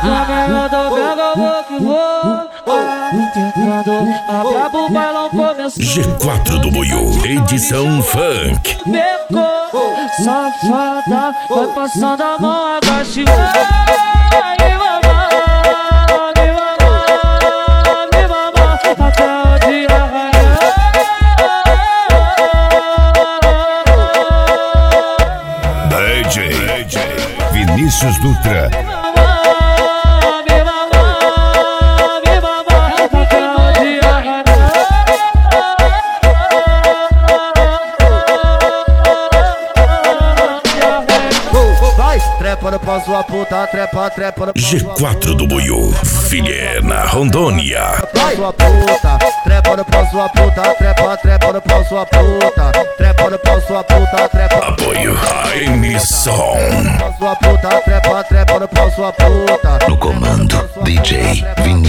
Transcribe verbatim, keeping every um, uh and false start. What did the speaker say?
G quatro do Boiô, edição funk. Pegou, safada, vai passando a mão, agache. Me mamar, me mamar, me mamar, até o dia raiar. D J Vinícius Dutra. Trepa no pau, sua puta, trepa, trepa no pau. G quatro do Boiô, Vilhena, Rondônia. Sua puta, trepa no pau, sua puta, trepa, trepa no pau, sua puta, trepa no pau, sua puta, trepa. Apoio a emissão. Sua puta, trepa, trepa no pau, sua puta. No comando, D J Vinícius.